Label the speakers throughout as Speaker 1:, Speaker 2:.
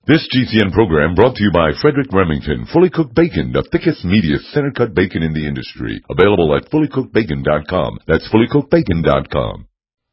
Speaker 1: This GCN program brought to you by Frederick Remington, Fully Cooked Bacon, the thickest, meatiest, center-cut bacon in the industry. Available at fullycookedbacon.com. That's fullycookedbacon.com.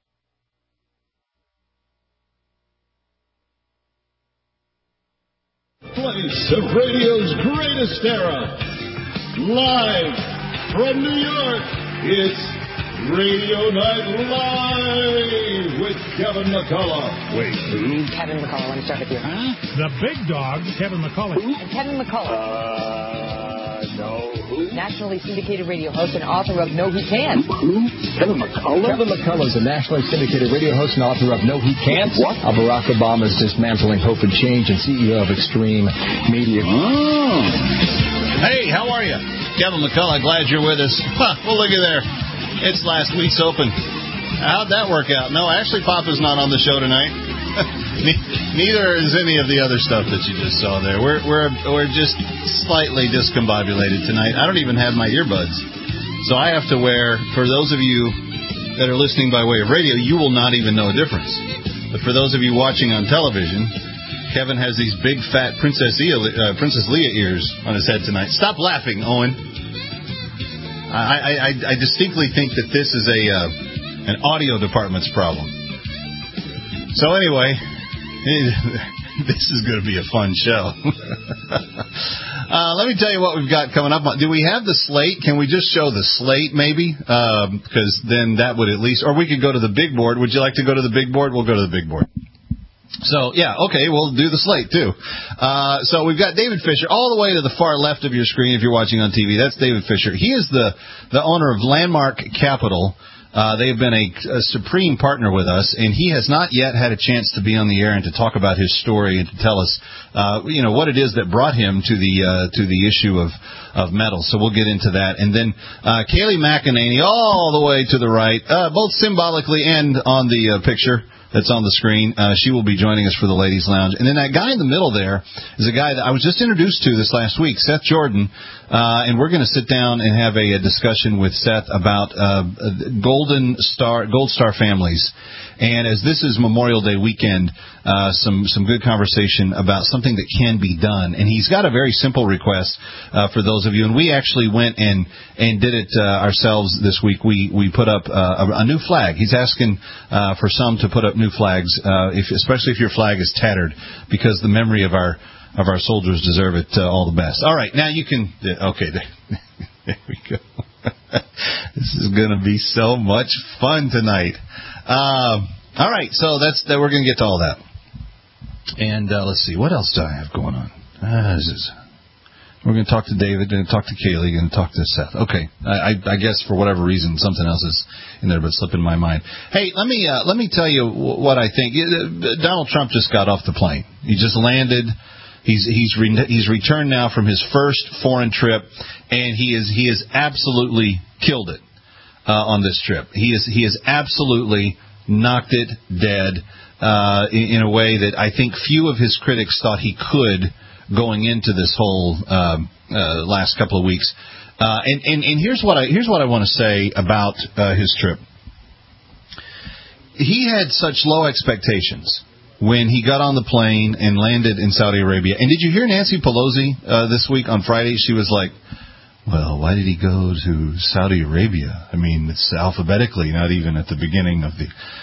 Speaker 2: Place of radio's greatest era. Live from New York, it's Radio Night Live with Kevin McCullough.
Speaker 3: Wait, who?
Speaker 4: Kevin McCullough. Let me start with you.
Speaker 3: Huh?
Speaker 5: The big dog, Kevin McCullough.
Speaker 4: Who? Kevin McCullough.
Speaker 3: No, who?
Speaker 4: Nationally syndicated radio host and author of No He Can't.
Speaker 3: Who? Kevin McCullough?
Speaker 6: Kevin McCullough is a nationally syndicated radio host and author of No He Can't.
Speaker 3: What?
Speaker 6: Barack Obama's Dismantling Hope and Change and CEO of Extreme Media.
Speaker 3: Oh.
Speaker 7: Hey, how are you? Kevin McCullough, glad you're with us. Well, look at there. It's last week's Open. How'd that work out? No, actually, Papa's not on the show tonight. Neither is any of the other stuff that you just saw there. We're just slightly discombobulated tonight. I don't even have my earbuds. So I have to wear, for those of you that are listening by way of radio, you will not even know a difference. But for those of you watching on television, Kevin has these big, fat Princess Leia ears on his head tonight. Stop laughing, Owen. I distinctly think that this is an audio department's problem. So anyway, this is going to be a fun show. Let me tell you what we've got coming up. Do we have the slate? Can we just show the slate, maybe? Because then that would at least... Or we could go to the big board. Would you like to go to the big board? We'll go to the big board. So, yeah, okay, we'll do the slate, too. So we've got David Fisher all the way to the far left of your screen if you're watching on TV. That's David Fisher. He is the owner of Landmark Capital. They have been a supreme partner with us, and he has not yet had a chance to be on the air and to talk about his story and to tell us, what it is that brought him to the issue of metal. So we'll get into that. And then Kayleigh McEnany all the way to the right, both symbolically and on the picture that's on the screen. She will be joining us for the Ladies Lounge. And then that guy in the middle there is a guy that I was just introduced to this last week, Seth Jordan. And we're going to sit down and have a discussion with Seth about Gold Star families. And as this is Memorial Day weekend, some good conversation about something that can be done. And he's got a very simple request for those of you. And we actually went and did it ourselves this week. We put up a new flag. He's asking for some to put up new flags, especially if your flag is tattered, because the memory of our soldiers deserve it all the best. All right, now you can... Okay, there we go. This is going to be so much fun tonight. All right, so we're going to get to all that. And let's see, what else do I have going on? We're going to talk to David, going to talk to Kayleigh, going to talk to Seth. Okay, I guess for whatever reason something else is in there, but slipping my mind. Hey, let me tell you what I think. Donald Trump just got off the plane. He just landed. He's returned now from his first foreign trip, and he has absolutely killed it on this trip. He has absolutely knocked it dead in a way that I think few of his critics thought he could going into this whole last couple of weeks. And here's what I want to say about his trip. He had such low expectations when he got on the plane and landed in Saudi Arabia. And did you hear Nancy Pelosi this week on Friday? She was like, well, why did he go to Saudi Arabia? I mean, it's alphabetically, not even at the beginning of the...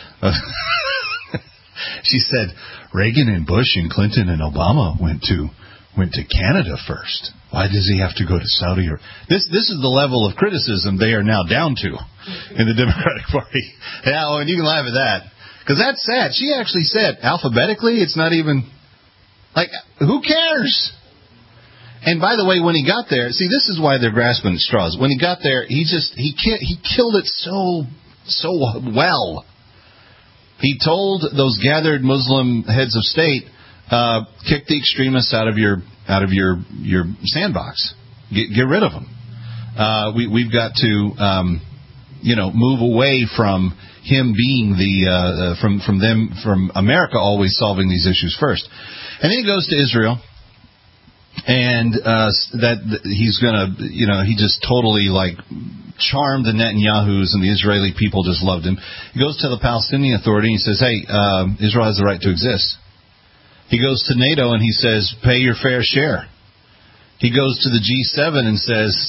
Speaker 7: She said, Reagan and Bush and Clinton and Obama went to Canada first. Why does he have to go to Saudi Arabia? This is the level of criticism they are now down to in the Democratic Party. Yeah, well, and you can laugh at that. Because that's sad. She actually said, alphabetically, it's not even... Like, who cares? And by the way, when he got there, see, this is why they're grasping at straws. When he got there, he killed it so well. He told those gathered Muslim heads of state, kick the extremists out of your sandbox. Get rid of them. We've got to move away from him being from America always solving these issues first. And then he goes to Israel. And he's gonna, he just totally charmed the Netanyahus, and the Israeli people just loved him. He goes to the Palestinian Authority and he says, "Hey, Israel has the right to exist." He goes to NATO and he says, pay your fair share. He goes to the G7 and says,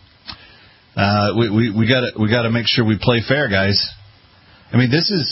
Speaker 7: we got to make sure we play fair, guys. I mean, this is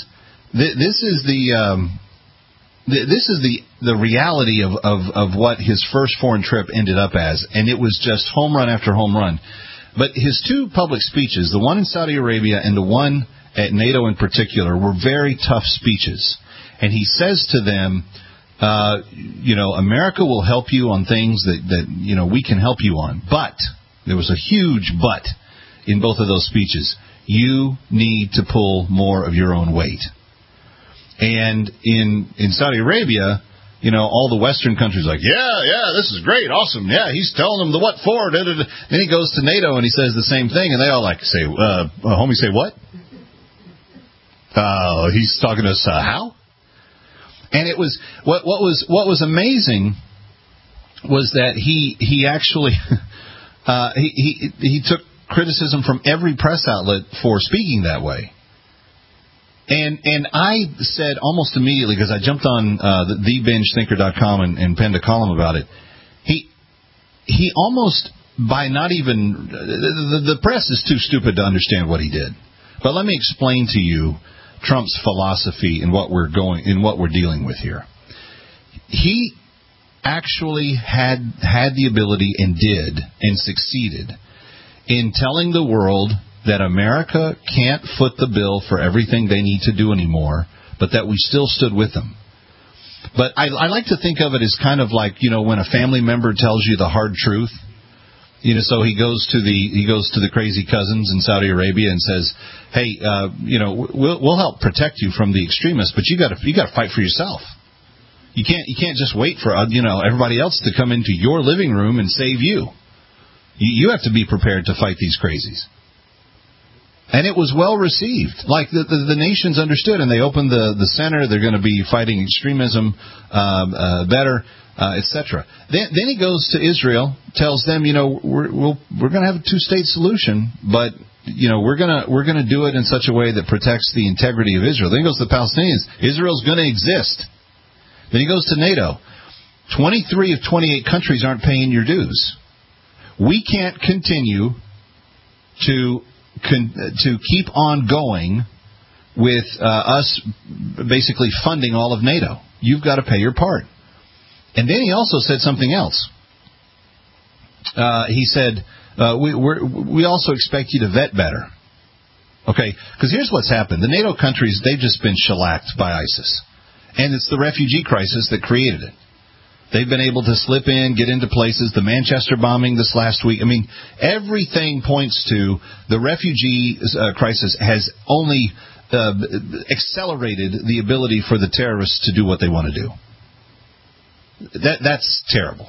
Speaker 7: the reality of what his first foreign trip ended up as, and it was just home run after home run. But his two public speeches, the one in Saudi Arabia and the one at NATO in particular, were very tough speeches. And he says to them, America will help you on things that we can help you on. But, there was a huge but in both of those speeches. You need to pull more of your own weight. And in Saudi Arabia, all the Western countries are like, yeah, this is great, awesome. Yeah, he's telling them the what for. Da, da, da. Then he goes to NATO and he says the same thing, and they all say, homie, say what? He's talking to us how? And it was what was amazing was that he actually he took criticism from every press outlet for speaking that way. And I said almost immediately, because I jumped on thebenchthinker.com and penned a column about it, he almost, by not even, the press is too stupid to understand what he did. But let me explain to you Trump's philosophy in what we're dealing with here. He actually had the ability and did and succeeded in telling the world that America can't foot the bill for everything they need to do anymore, but that we still stood with them. But I like to think of it as kind of like, when a family member tells you the hard truth. So he goes to the crazy cousins in Saudi Arabia and says, "Hey, we'll help protect you from the extremists, but you got to fight for yourself. You can't just wait for everybody else to come into your living room and save you. You have to be prepared to fight these crazies." And it was well received. Like the nations understood, and they opened the center. They're going to be fighting extremism better, etc. Then he goes to Israel, tells them, we're going to have a two-state solution, but we're going to do it in such a way that protects the integrity of Israel. Then he goes to the Palestinians. Israel's going to exist. Then he goes to NATO. 23 of 28 countries aren't paying your dues. We can't continue to keep on going with us basically funding all of NATO. You've got to pay your part. And then he also said something else. He said, we also expect you to vet better. Okay, because here's what's happened. The NATO countries, they've just been shellacked by ISIS. And it's the refugee crisis that created it. They've been able to slip in, get into places. The Manchester bombing this last week. I mean, everything points to the refugee crisis has only accelerated the ability for the terrorists to do what they want to do. That's terrible.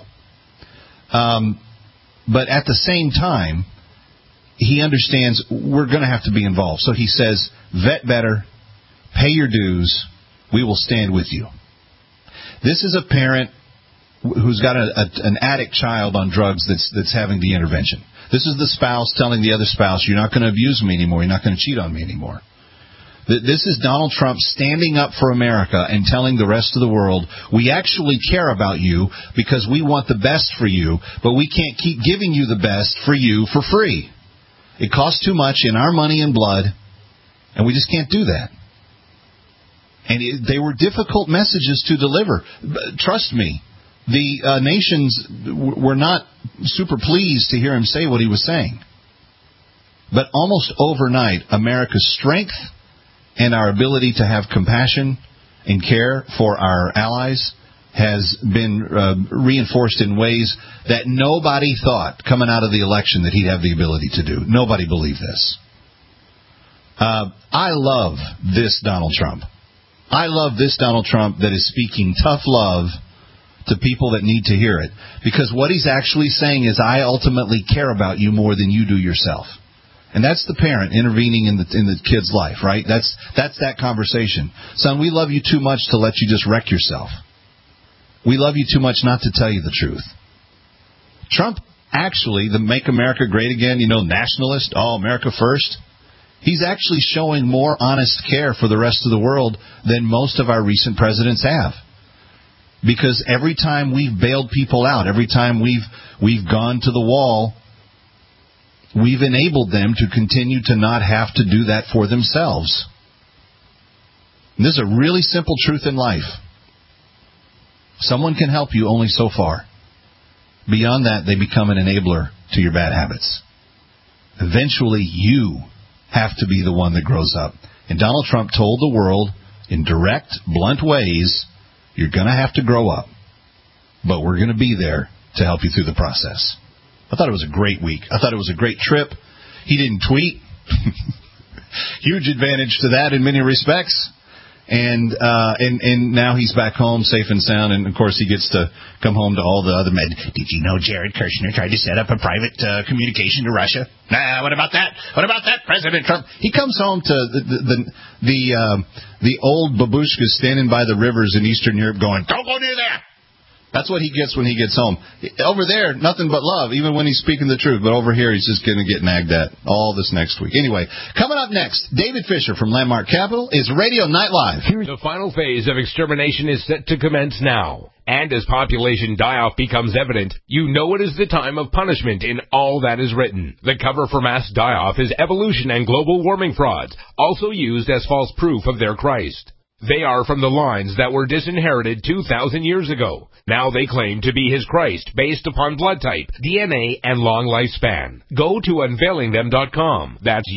Speaker 7: But at the same time, he understands we're going to have to be involved. So he says, vet better, pay your dues, we will stand with you. This is a parent who's got an addict child on drugs that's having the intervention. This is the spouse telling the other spouse, you're not going to abuse me anymore, you're not going to cheat on me anymore. This is Donald Trump standing up for America and telling the rest of the world, we actually care about you because we want the best for you, but we can't keep giving you the best for you for free. It costs too much in our money and blood, and we just can't do that. And they were difficult messages to deliver. Trust me. The nations were not super pleased to hear him say what he was saying. But almost overnight, America's strength and our ability to have compassion and care for our allies has been reinforced in ways that nobody thought coming out of the election that he'd have the ability to do. Nobody believed this. I love this Donald Trump. I love this Donald Trump that is speaking tough love to people that need to hear it. Because what he's actually saying is, I ultimately care about you more than you do yourself. And that's the parent intervening in the kid's life, right? That's that conversation. Son, we love you too much to let you just wreck yourself. We love you too much not to tell you the truth. Trump, actually, the Make America Great Again, nationalist, America first, he's actually showing more honest care for the rest of the world than most of our recent presidents have. Because every time we've bailed people out, every time we've gone to the wall, we've enabled them to continue to not have to do that for themselves. And this is a really simple truth in life. Someone can help you only so far. Beyond that, they become an enabler to your bad habits. Eventually, you have to be the one that grows up. And Donald Trump told the world in direct, blunt ways, you're going to have to grow up. But we're going to be there to help you through the process. I thought it was a great week. I thought it was a great trip. He didn't tweet. Huge advantage to that in many respects. And now he's back home safe and sound, and of course he gets to come home to all the other men. Did you know Jared Kushner tried to set up a private communication to Russia? Nah, what about that? What about that, President Trump? He comes home to the old babushkas standing by the rivers in Eastern Europe going, don't go near there. That's what he gets when he gets home. Over there, nothing but love, even when he's speaking the truth. But over here, he's just going to get nagged at all this next week. Anyway, coming up next, David Fisher from Landmark Capital is Radio Night Live.
Speaker 8: The final phase of extermination is set to commence now. And as population die-off becomes evident, you know it is the time of punishment in all that is written. The cover for mass die-off is evolution and global warming frauds, also used as false proof of their Christ. They are from the lines that were disinherited 2,000 years ago. Now they claim to be his Christ based upon blood type, DNA, and long lifespan. Go to unveilingthem.com. That's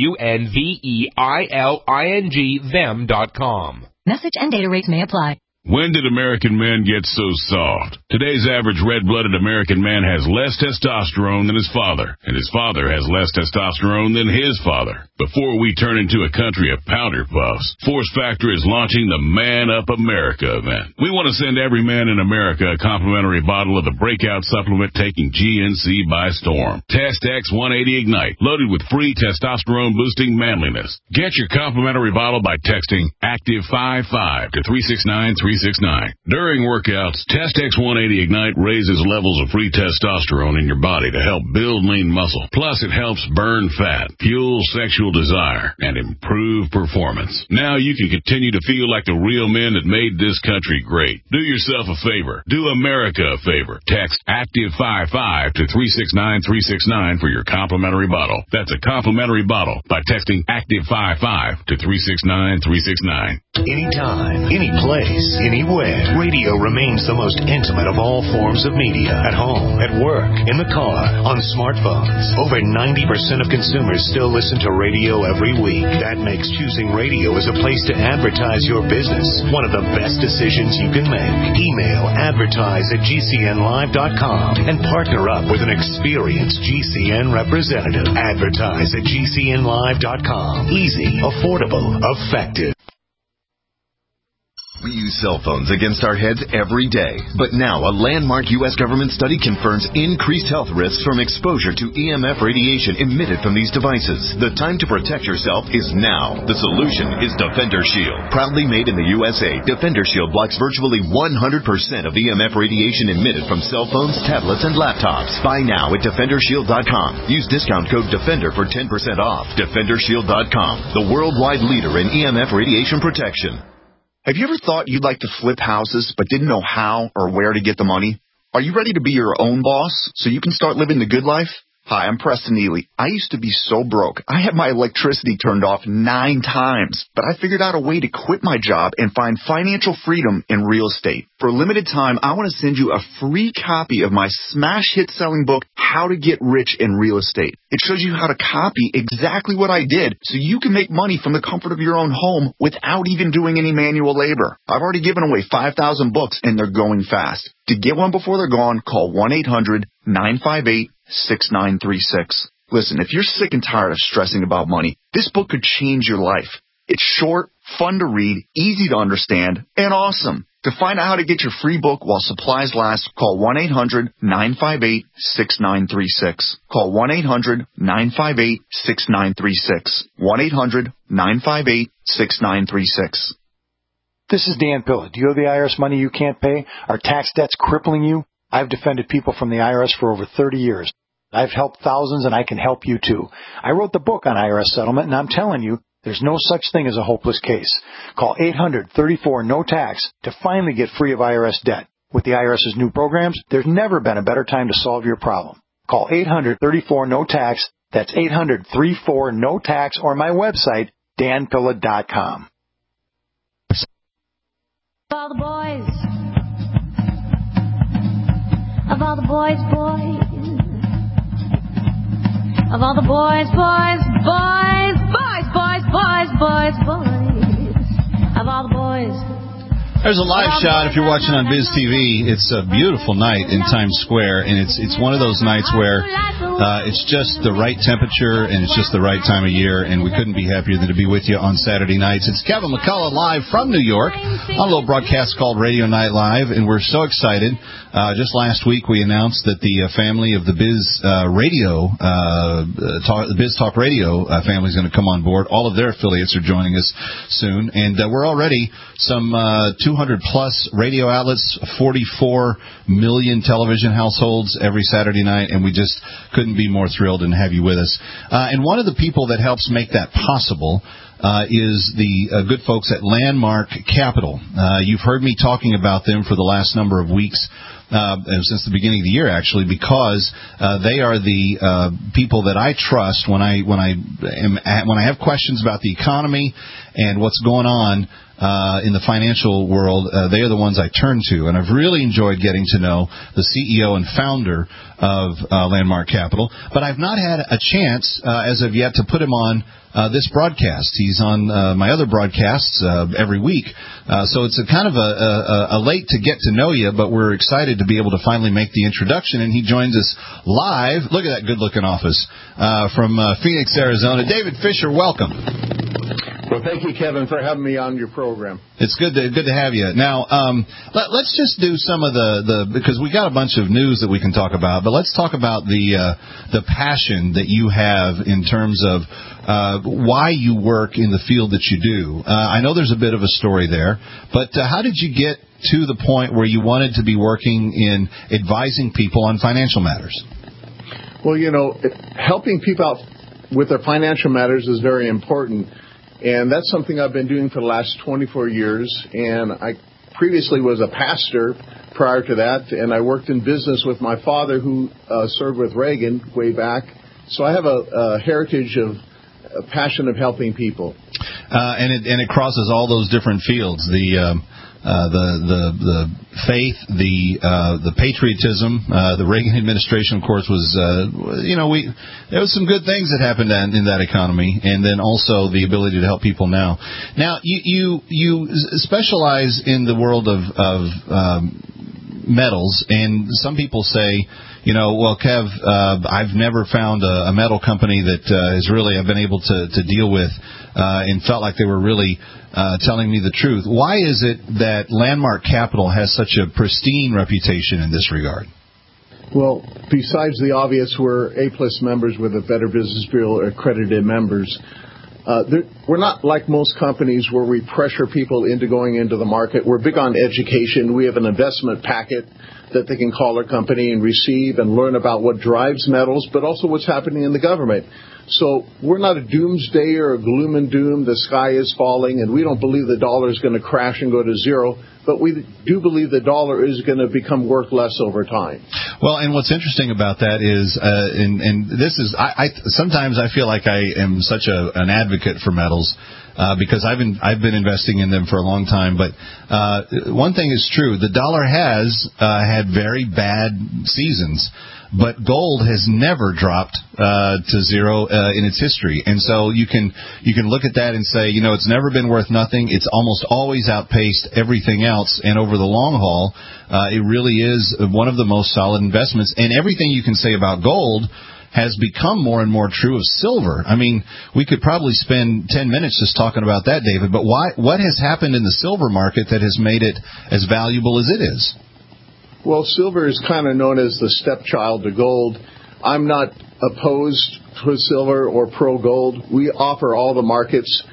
Speaker 8: UNVEILING them.com.
Speaker 9: Message and data rates may apply.
Speaker 2: When did American men get so soft? Today's average red-blooded American man has less testosterone than his father, and his father has less testosterone than his father. Before we turn into a country of powder puffs, Force Factor is launching the Man Up America event. We want to send every man in America a complimentary bottle of the breakout supplement taking GNC by storm. Test X180 Ignite, loaded with free testosterone-boosting manliness. Get your complimentary bottle by texting ACTIVE55 to 369-369. During workouts, Test X180 Ignite raises levels of free testosterone in your body to help build lean muscle. Plus, it helps burn fat, fuel sexual desire, and improve performance. Now you can continue to feel like the real men that made this country great. Do yourself a favor. Do America a favor. Text ACTIVE55 to 369-369 for your complimentary bottle. That's a complimentary bottle by texting ACTIVE55 to 369-369.
Speaker 10: Anytime, any place, anywhere, radio remains the most intimate of all forms of media. At home, at work, in the car, on smartphones. Over 90% of consumers still listen to radio every week. That makes choosing radio as a place to advertise your business one of the best decisions you can make. Email advertise@gcnlive.com and partner up with an experienced GCN representative. Advertise@gcnlive.com. Easy, affordable, effective.
Speaker 11: We use cell phones against our heads every day. But now, a landmark U.S. government study confirms increased health risks from exposure to EMF radiation emitted from these devices. The time to protect yourself is now. The solution is Defender Shield. Proudly made in the USA, Defender Shield blocks virtually 100% of EMF radiation emitted from cell phones, tablets, and laptops. Buy now at DefenderShield.com. Use discount code DEFENDER for 10% off. DefenderShield.com, the worldwide leader in EMF radiation protection.
Speaker 12: Have you ever thought you'd like to flip houses but didn't know how or where to get the money? Are you ready to be your own boss so you can start living the good life? Hi, I'm Preston Neely. I used to be so broke. I had my electricity turned off 9 times, but I figured out a way to quit my job and find financial freedom in real estate. For a limited time, I want to send you a free copy of my smash hit selling book, How to Get Rich in Real Estate. It shows you how to copy exactly what I did so you can make money from the comfort of your own home without even doing any manual labor. I've already given away 5,000 books and they're going fast. To get one before they're gone, call 1-800-958-6936. Listen, if you're sick and tired of stressing about money, this book could change your life. It's short, fun to read, easy to understand, and awesome. To find out how to get your free book while supplies last, call 1-800-958-6936. Call 1-800-958-6936. 1-800-958-6936.
Speaker 13: This is Dan Pilla. Do you owe the IRS money you can't pay? Are tax debts crippling you? I've defended people from the IRS for over 30 years. I've helped thousands, and I can help you too. I wrote the book on IRS settlement, and I'm telling you, there's no such thing as a hopeless case. Call 800-34-NO-TAX to finally get free of IRS debt. With the IRS's new programs, there's never been a better time to solve your problem. Call 800-34-NO-TAX. That's 800-34-NO-TAX, or my website, danpilla.com.
Speaker 14: All the boys, of all the boys, of all the boys, of all the boys.
Speaker 7: There's a live shot if you're watching on Biz TV. It's a beautiful night in Times Square, and it's one of those nights where it's just the right temperature and it's just the right time of year, and we couldn't be happier than to be with you on Saturday nights. It's Kevin McCullough live from New York on a little broadcast called Radio Night Live, and we're so excited. Just last week we announced that the family of the Biz the Biz Talk Radio family is going to come on board. All of their affiliates are joining us soon, and we're already some 200-plus radio outlets, 44 million television households every Saturday night, and we just couldn't be more thrilled and have you with us. And one of the people that helps make that possible is the good folks at Landmark Capital. You've heard me talking about them for the last number of weeks. Since the beginning of the year, actually, because they are the people that I trust when I have questions about the economy and what's going on in the financial world. They are the ones I turn to, and I've really enjoyed getting to know the CEO and founder of Landmark Capital. But I've not had a chance as of yet to put him on this broadcast. He's on my other broadcasts every week. So it's a kind of a late to get to know you, but we're excited to be able to finally make the introduction, and he joins us live. Look at that good-looking office from Phoenix, Arizona. David Fisher, welcome.
Speaker 15: Well, thank you, Kevin, for having me on your program.
Speaker 7: It's good to have you. Now, let's just do some of the because we got a bunch of news that we can talk about, but let's talk about the passion that you have in terms of why you work in the field that you do. I know there's a bit of a story there, but how did you get to the point where you wanted to be working in advising people on financial matters?
Speaker 15: Well, helping people out with their financial matters is very important. And that's something I've been doing for the last 24 years. And I previously was a pastor prior to that, and I worked in business with my father, who served with Reagan way back. So I have a heritage of a passion of helping people.
Speaker 7: And it crosses all those different fields. The faith, the patriotism, the Reagan administration, of course, was, there was some good things that happened in that economy, and then also the ability to help people now. Now, you specialize in the world of metals, and some people say, well, Kev, I've never found a metal company that I've been able to deal with and felt like they were really telling me the truth. Why is it that Landmark Capital has such a pristine reputation in this regard?
Speaker 15: Well, besides the obvious, we're A-plus members with a Better Business Bureau accredited members. We're not like most companies where we pressure people into going into the market. We're big on education. We have an investment packet that they can call our company and receive and learn about what drives metals, but also what's happening in the government. So we're not a doomsday or a gloom and doom, the sky is falling, and we don't believe the dollar is going to crash and go to zero, but we do believe the dollar is going to become worth less over time.
Speaker 7: Well, and what's interesting about that is, and this is, sometimes I feel like I am such an advocate for metals, because I've been investing in them for a long time. But one thing is true: the dollar has had very bad seasons, but gold has never dropped to zero in its history. And so you can look at that and say, it's never been worth nothing. It's almost always outpaced everything else. And over the long haul, it really is one of the most solid investments. And everything you can say about gold has become more and more true of silver. I mean, we could probably spend 10 minutes just talking about that, David, but what has happened in the silver market that has made it as valuable as it is?
Speaker 15: Well, silver is kind of known as the stepchild to gold. I'm not opposed to silver or pro-gold. We offer all the markets.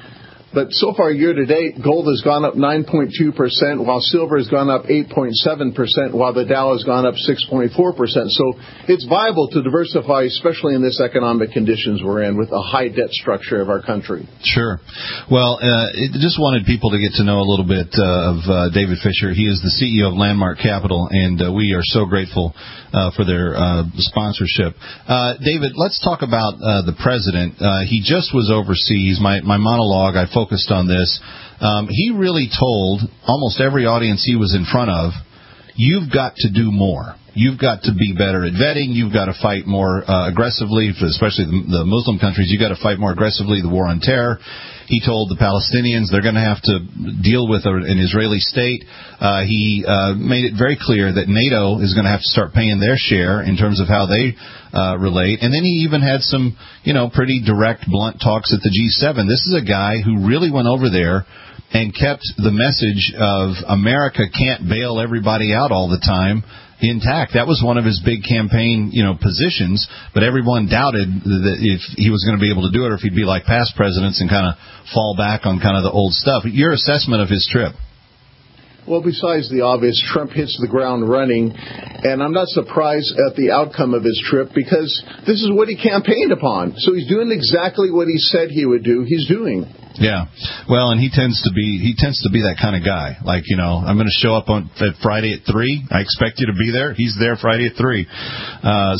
Speaker 15: But so far, year to date, gold has gone up 9.2%, while silver has gone up 8.7%, while the Dow has gone up 6.4%. So it's viable to diversify, especially in this economic conditions we're in with a high debt structure of our country.
Speaker 7: Sure. Well, just wanted people to get to know a little bit of David Fisher. He is the CEO of Landmark Capital, and we are so grateful for their sponsorship. David, let's talk about the president. He just was overseas. My monologue, I focused on this. He really told almost every audience he was in front of, you've got to do more. You've got to be better at vetting. You've got to fight more aggressively, especially the Muslim countries. You've got to fight more aggressively the war on terror. He told the Palestinians they're going to have to deal with an Israeli state. He made it very clear that NATO is going to have to start paying their share in terms of how they relate. And then he even had some, pretty direct, blunt talks at the G7. This is a guy who really went over there and kept the message of America can't bail everybody out all the time intact. That was one of his big campaign, positions, but everyone doubted that if he was going to be able to do it or if he'd be like past presidents and kind of fall back on kind of the old stuff. Your assessment of his trip?
Speaker 15: Well, besides the obvious, Trump hits the ground running, and I'm not surprised at the outcome of his trip because this is what he campaigned upon. So he's doing exactly what he said he would do. He's doing.
Speaker 7: Yeah. Well, and he tends to be that kind of guy. Like, I'm going to show up on Friday at 3. I expect you to be there. He's there Friday at 3. I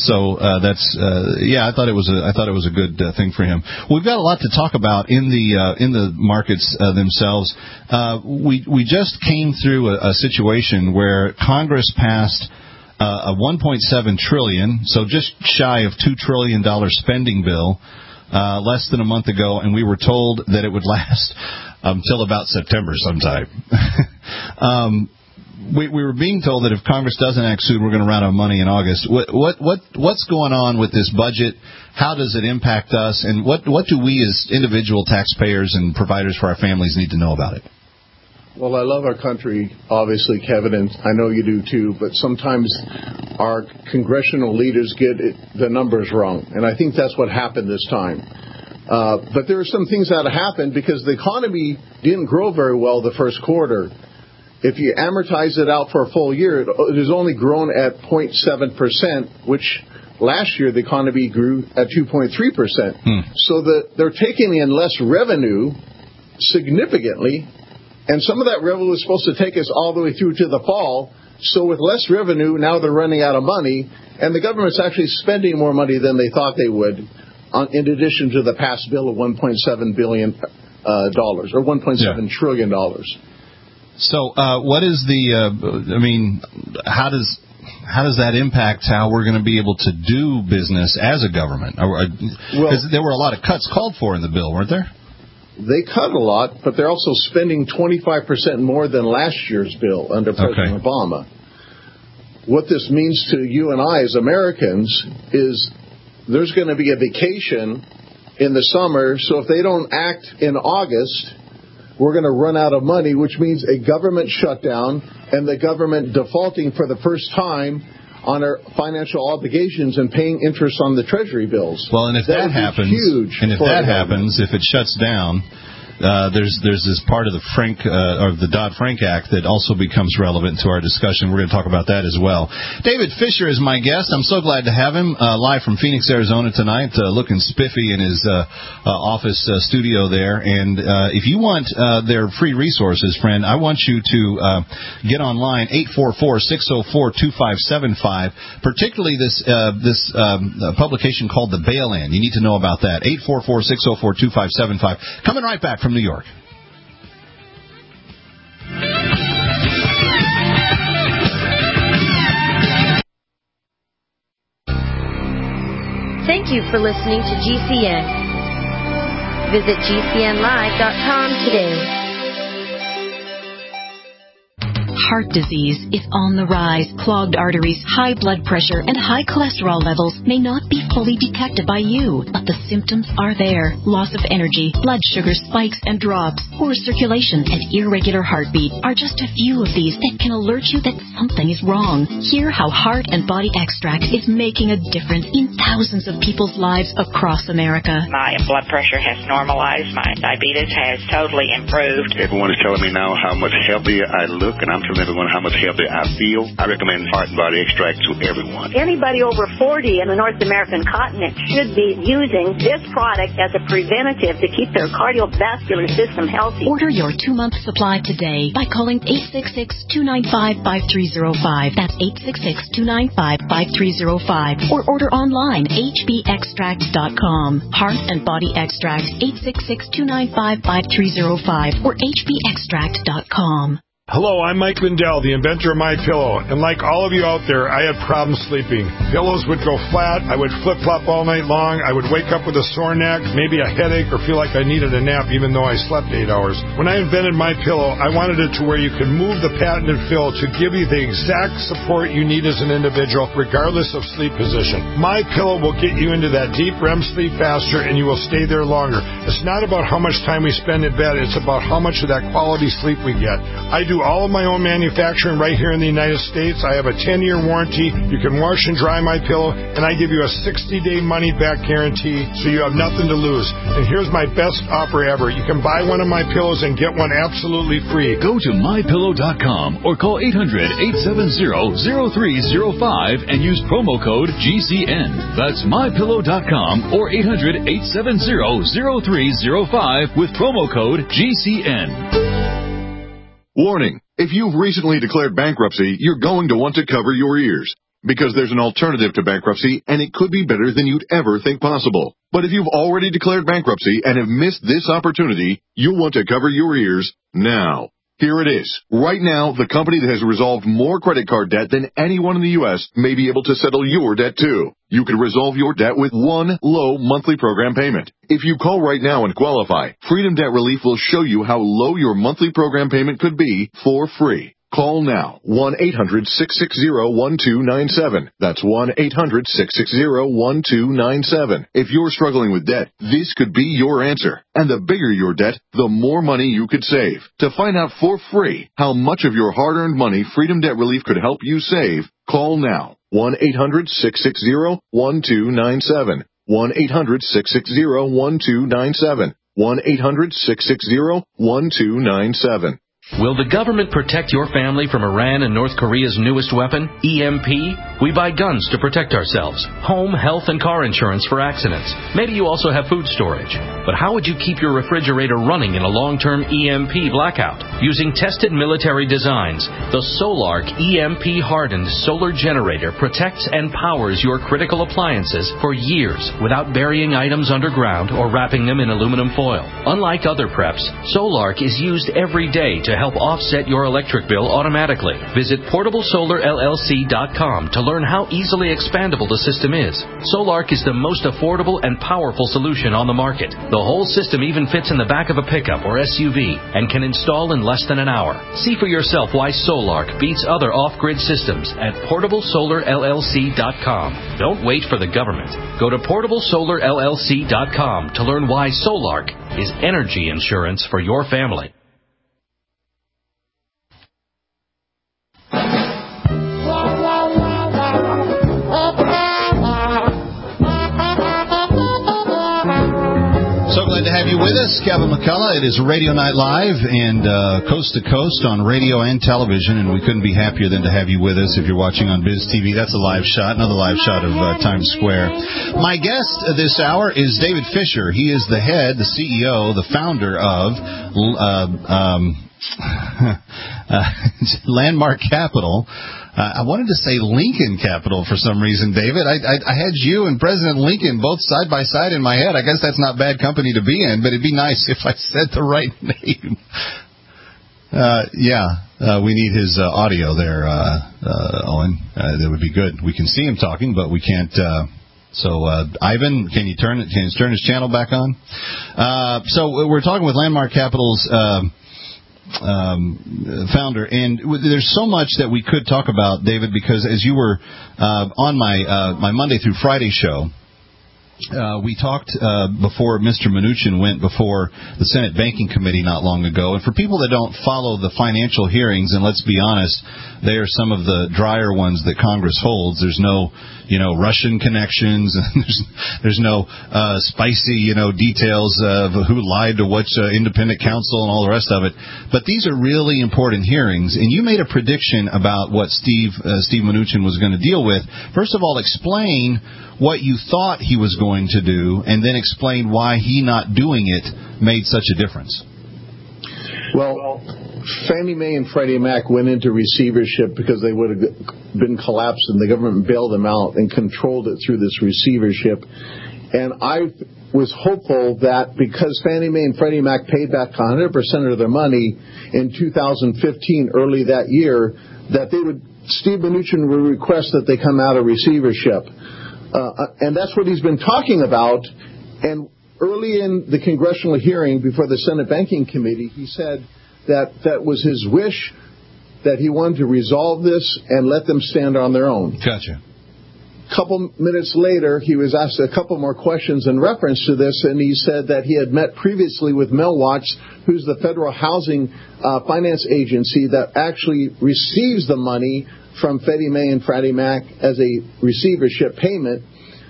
Speaker 7: thought it was a good thing for him. We've got a lot to talk about in the markets themselves. We just came through a situation where Congress passed a $1.7 trillion, so just shy of $2 trillion spending bill less than a month ago, and we were told that it would last until about September sometime. We were being told that if Congress doesn't act soon, we're going to run out of money in August. What's going on with this budget? How does it impact us? And what do we as individual taxpayers and providers for our families need to know about it?
Speaker 15: Well, I love our country, obviously, Kevin, and I know you do too, but sometimes our congressional leaders get the numbers wrong, and I think that's what happened this time. But there are some things that happened because the economy didn't grow very well the first quarter. If you amortize it out for a full year, it has only grown at 0.7%, which last year the economy grew at 2.3%. So they're taking in less revenue significantly. And some of that revenue was supposed to take us all the way through to the fall. So with less revenue, now they're running out of money. And the government's actually spending more money than they thought they would, in addition to the past bill of $1.7 billion, or $1.7 trillion.
Speaker 7: So what is how does that impact how we're going to be able to do business as a government? Because there were a lot of cuts called for in the bill, weren't there?
Speaker 15: They cut a lot, but they're also spending 25% more than last year's bill under President Obama. What this means to you and I as Americans is there's going to be a vacation in the summer, so if they don't act in August, we're going to run out of money, which means a government shutdown and the government defaulting for the first time on our financial obligations and paying interest on the Treasury bills.
Speaker 7: Well, and if that happens, if it shuts down, there's this part of the Dodd-Frank Act that also becomes relevant to our discussion. We're going to talk about that as well. David Fisher is my guest. I'm so glad to have him live from Phoenix, Arizona tonight, looking spiffy in his office studio there. And if you want their free resources, friend, I want you to get online, 844-604-2575, particularly this publication called The Bail-In. You need to know about that, 844-604-2575. Coming right back from New York.
Speaker 16: Thank you for listening to GCN. Visit GCNlive.com today.
Speaker 9: heart disease is on the rise. Clogged arteries, high blood pressure, and high cholesterol levels may not be fully detected by you, but the symptoms are there. Loss of energy, blood sugar spikes and drops, poor circulation, and irregular heartbeat are just a few of these that can alert you that something is wrong. Hear how Heart and Body Extract is making a difference in thousands of people's lives across America.
Speaker 17: My blood pressure has normalized. My diabetes has totally improved.
Speaker 18: Everyone is telling me now how much healthier I look, and I'm telling everyone how much healthier I feel. I recommend Heart and Body Extract to everyone.
Speaker 19: Anybody over 40 in the North American continent should be using this product as a preventative to keep their cardiovascular system healthy.
Speaker 9: Order your 2-month supply today by calling 866-295-5305. That's 866-295-5305. Or order online, hbextract.com. Heart and Body Extract, 866-295-5305 or hbextract.com.
Speaker 20: Hello, I'm Mike Lindell, the inventor of MyPillow, and like all of you out there, I had problems sleeping. Pillows would go flat, I would flip-flop all night long, I would wake up with a sore neck, maybe a headache, or feel like I needed a nap even though I slept 8 hours. When I invented MyPillow, I wanted it to where you could move the patented fill to give you the exact support you need as an individual, regardless of sleep position. MyPillow will get you into that deep REM sleep faster, and you will stay there longer. It's not about how much time we spend in bed, it's about how much of that quality sleep we get. I do all of my own manufacturing right here in the United States. I have a 10-year warranty. You can wash and dry MyPillow, and I give you a 60-day money-back guarantee, so you have nothing to lose. And here's my best offer ever. You can buy one of my pillows and get one absolutely free.
Speaker 21: Go to MyPillow.com or call 800-870-0305 and use promo code GCN. That's MyPillow.com or 800-870-0305 with promo code GCN.
Speaker 1: Warning, if you've recently declared bankruptcy, you're going to want to cover your ears. Because there's an alternative to bankruptcy, and it could be better than you'd ever think possible. But if you've already declared bankruptcy and have missed this opportunity, you'll want to cover your ears now. Here it is. Right now, the company that has resolved more credit card debt than anyone in the U.S. may be able to settle your debt too. You can resolve your debt with one low monthly program payment. If you call right now and qualify, Freedom Debt Relief will show you how low your monthly program payment could be for free. Call now, 1-800-660-1297. That's 1-800-660-1297. If you're struggling with debt, this could be your answer. And the bigger your debt, the more money you could save. To find out for free how much of your hard-earned money Freedom Debt Relief could help you save, call now, 1-800-660-1297. 1-800-660-1297. 1-800-660-1297.
Speaker 22: Will the government protect your family from Iran and North Korea's newest weapon, EMP? We buy guns to protect ourselves, home, health, and car insurance for accidents. Maybe you also have food storage. But how would you keep your refrigerator running in a long-term EMP blackout? Using tested military designs, the Solark EMP-hardened solar generator protects and powers your critical appliances for years without burying items underground or wrapping them in aluminum foil. Unlike other preps, Solark is used every day to help offset your electric bill automatically. Visit PortableSolarLLC.com to learn how easily expandable the system is. Solark is the most affordable and powerful solution on the market. The whole system even fits in the back of a pickup or SUV and can install in less than an hour. See for yourself why Solark beats other off-grid systems at PortableSolarLLC.com. Don't wait for the government. Go to PortableSolarLLC.com to learn why Solark is energy insurance for your family.
Speaker 7: So glad to have you with us, Kevin McCullough. It is Radio Night Live and coast to coast on radio and television, and we couldn't be happier than to have you with us if you're watching on Biz TV. That's a live shot, another live shot of Times Square. My guest this hour is David Fisher. He is the head, the CEO, the founder of Landmark Capital. I wanted to say Lincoln Capital for some reason, David. I had you and President Lincoln both side by side in my head. I guess that's not bad company to be in, but it'd be nice if I said the right name. We need his audio there, Owen. That would be good. We can see him talking, but we can't. Ivan, can you turn his channel back on? So we're talking with Landmark Capital's founder. And there's so much that we could talk about, David, because as you were on my Monday through Friday show, we talked before Mr. Mnuchin went before the Senate Banking Committee not long ago. And for people that don't follow the financial hearings, and let's be honest, they are some of the drier ones that Congress holds. There's no, Russian connections, and there's no spicy, details of who lied to which independent counsel and all the rest of it. But these are really important hearings. And you made a prediction about what Steve Mnuchin was going to deal with. First of all, explain what you thought he was going to do, and then explain why he not doing it made such a difference.
Speaker 15: Well, Fannie Mae and Freddie Mac went into receivership because they would have been collapsed, and the government bailed them out and controlled it through this receivership. And I was hopeful that because Fannie Mae and Freddie Mac paid back 100% of their money in 2015, early that year, that Steve Mnuchin would request that they come out of receivership. And that's what he's been talking about. And early in the congressional hearing before the Senate Banking Committee, he said that was his wish, that he wanted to resolve this and let them stand on their own.
Speaker 7: Gotcha.
Speaker 15: A couple minutes later, he was asked a couple more questions in reference to this, and he said that he had met previously with Melwatch, who's the federal housing finance agency that actually receives the money from Fannie Mae and Freddie Mac as a receivership payment.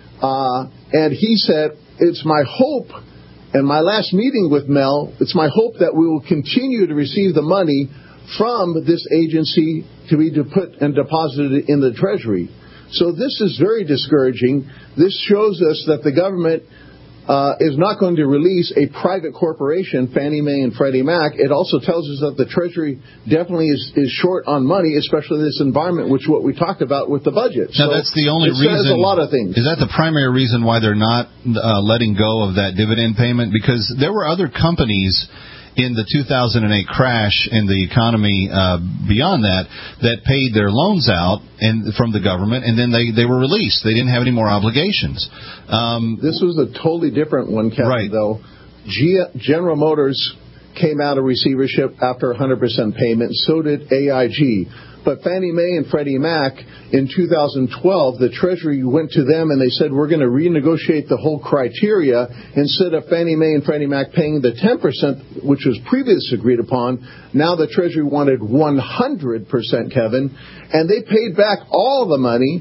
Speaker 15: And he said, it's my hope, and my last meeting with Mel, it's my hope that we will continue to receive the money from this agency to be put and deposited in the Treasury. So this is very discouraging. This shows us that the government is not going to release a private corporation, Fannie Mae and Freddie Mac. It also tells us that the Treasury definitely is short on money, especially in this environment, which what we talked about with the budget.
Speaker 7: Now, that's the only reason.
Speaker 15: It says a lot of things.
Speaker 7: Is that the primary reason why they're not letting go of that dividend payment? Because there were other companies in the 2008 crash in the economy beyond that paid their loans out and from the government, and then they were released. They didn't have any more obligations.
Speaker 15: This was a totally different one, Kevin,
Speaker 7: right.
Speaker 15: Though. General Motors came out of receivership after 100% payment. So did AIG. But Fannie Mae and Freddie Mac, in 2012, the Treasury went to them and they said, we're going to renegotiate the whole criteria. Instead of Fannie Mae and Freddie Mac paying the 10%, which was previously agreed upon, now the Treasury wanted 100%, Kevin. And they paid back all the money,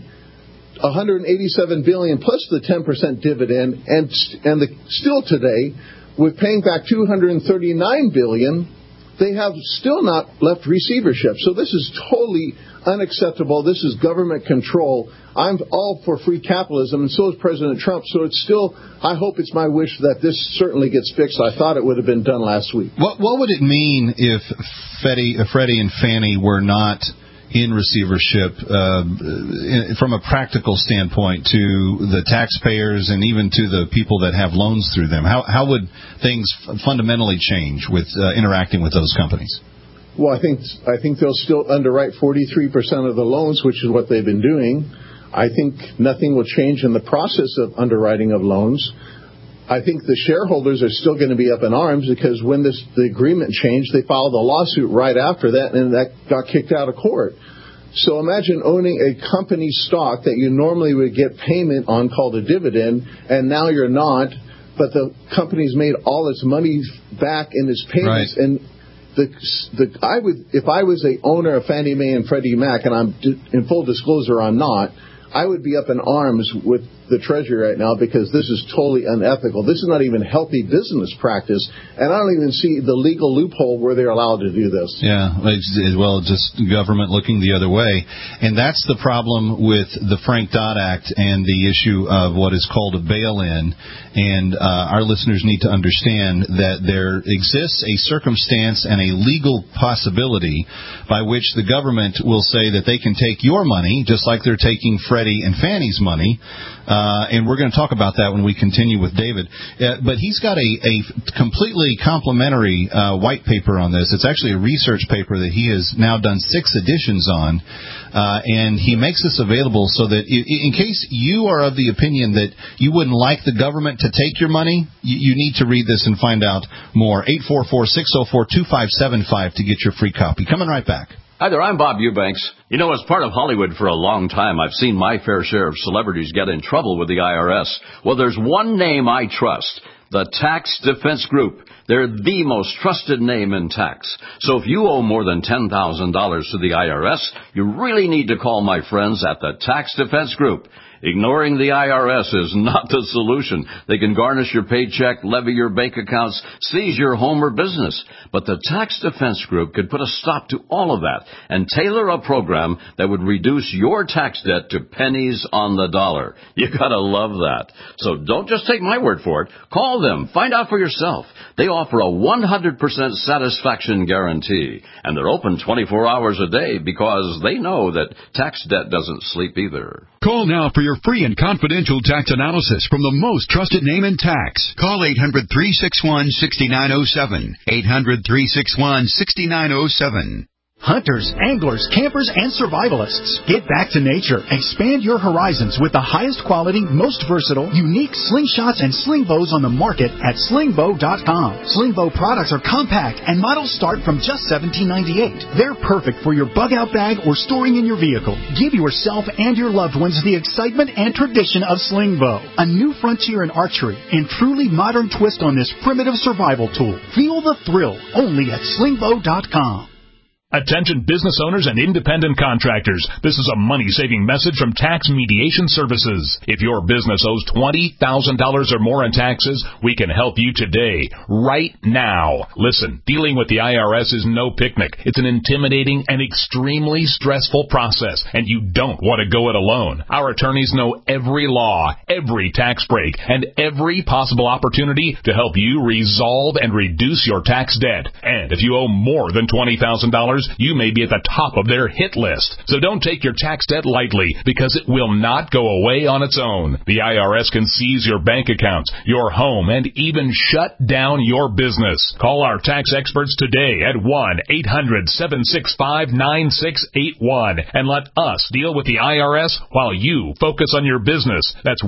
Speaker 15: $187 billion plus the 10% dividend, and still today, with paying back $239 billion, they have still not left receivership. So this is totally unacceptable. This is government control. I'm all for free capitalism, and so is President Trump. So it's still, I hope it's my wish that this certainly gets fixed. I thought it would have been done last week.
Speaker 7: What would it mean if Freddie and Fannie were not in receivership from a practical standpoint to the taxpayers and even to the people that have loans through them? How would things fundamentally change with interacting with those companies?
Speaker 15: Well, I think they'll still underwrite 43% of the loans, which is what they've been doing. I think nothing will change in the process of underwriting of loans. I think the shareholders are still going to be up in arms because when the agreement changed, they filed a lawsuit right after that, and that got kicked out of court. So imagine owning a company stock that you normally would get payment on called a dividend, and now you're not, but the company's made all its money back in its payments.
Speaker 7: Right.
Speaker 15: And if I was a owner of Fannie Mae and Freddie Mac, and I'm in full disclosure, I'm not, I would be up in arms with the Treasury right now because this is totally unethical. This is not even healthy business practice, and I don't even see the legal loophole where they're allowed to do this.
Speaker 7: Yeah, well, just government looking the other way. And that's the problem with the Frank Dodd Act and the issue of what is called a bail-in. And our listeners need to understand that there exists a circumstance and a legal possibility by which the government will say that they can take your money, just like they're taking Freddie, and Fannie's money. And we're going to talk about that when we continue with David. But he's got a completely complimentary white paper on this. It's actually a research paper that he has now done 6 editions on. And he makes this available so that in case you are of the opinion that you wouldn't like the government to take your money, you need to read this and find out more. 844-604-2575 to get your free copy. Coming right back.
Speaker 4: Hi there, I'm Bob Eubanks. You know, as part of Hollywood for a long time, I've seen my fair share of celebrities get in trouble with the IRS. Well, there's one name I trust, the Tax Defense Group. They're the most trusted name in tax. So if you owe more than $10,000 to the IRS, you really need to call my friends at the Tax Defense Group. Ignoring the IRS is not the solution. They can garnish your paycheck, levy your bank accounts, seize your home or business. But the Tax Defense Group could put a stop to all of that and tailor a program that would reduce your tax debt to pennies on the dollar. You gotta love that. So don't just take my word for it. Call them. Find out for yourself. They offer a 100% satisfaction guarantee. And they're open 24 hours a day because they know that tax debt doesn't sleep either.
Speaker 5: Call now for your free and confidential tax analysis from the most trusted name in tax. Call 800-361-6907. 800-361-6907.
Speaker 23: Hunters, anglers, campers, and survivalists. Get back to nature. Expand your horizons with the highest quality, most versatile, unique slingshots and sling bows on the market at slingbow.com. Slingbow products are compact and models start from just $17.98. They're perfect for your bug out bag or storing in your vehicle. Give yourself and your loved ones the excitement and tradition of Slingbow, a new frontier in archery and truly modern twist on this primitive survival tool. Feel the thrill only at slingbow.com.
Speaker 24: Attention business owners and independent contractors. This is a money-saving message from Tax Mediation Services. If your business owes $20,000 or more in taxes, we can help you today, right now. Listen, dealing with the IRS is no picnic. It's an intimidating and extremely stressful process, and you don't want to go it alone. Our attorneys know every law, every tax break, and every possible opportunity to help you resolve and reduce your tax debt. And if you owe more than $20,000, you may be at the top of their hit list. So don't take your tax debt lightly, because it will not go away on its own. The IRS can seize your bank accounts, your home, and even shut down your business. Call our tax experts today at 1-800-765-9681 and let us deal with the IRS while you focus on your business. That's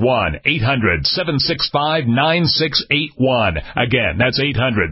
Speaker 24: 1-800-765-9681. Again, that's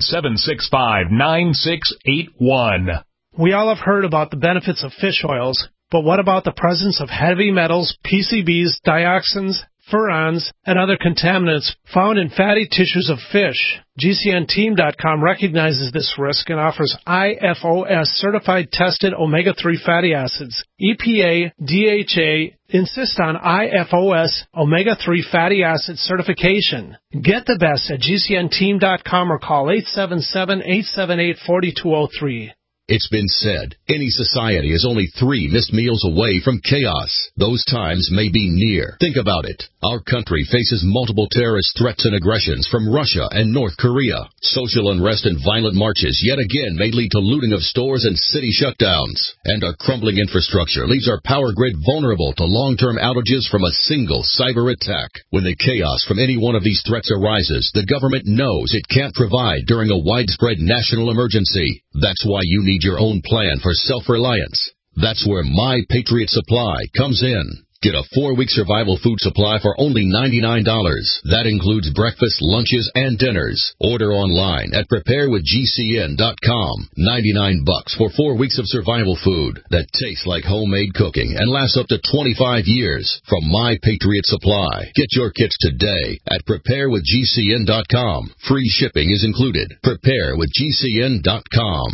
Speaker 24: 800-765-9681.
Speaker 25: We all have heard about the benefits of fish oils, but what about the presence of heavy metals, PCBs, dioxins, furans, and other contaminants found in fatty tissues of fish? GCNteam.com recognizes this risk and offers IFOS certified tested omega-3 fatty acids. EPA, DHA insist on IFOS omega-3 fatty acid certification. Get the best at GCNteam.com or call 877-878-4203.
Speaker 26: It's been said, any society is only 3 missed meals away from chaos. Those times may be near. Think about it. Our country faces multiple terrorist threats and aggressions from Russia and North Korea. Social unrest and violent marches yet again may lead to looting of stores and city shutdowns. And our crumbling infrastructure leaves our power grid vulnerable to long-term outages from a single cyber attack. When the chaos from any one of these threats arises, the government knows it can't provide during a widespread national emergency. That's why you need your own plan for self-reliance. That's where My Patriot Supply comes in. Get a 4-week survival food supply for only $99. That includes breakfast, lunches, and dinners. Order online at preparewithgcn.com. $99 for 4 weeks of survival food that tastes like homemade cooking and lasts up to 25 years from My Patriot Supply. Get your kits today at preparewithgcn.com. Free shipping is included. Preparewithgcn.com.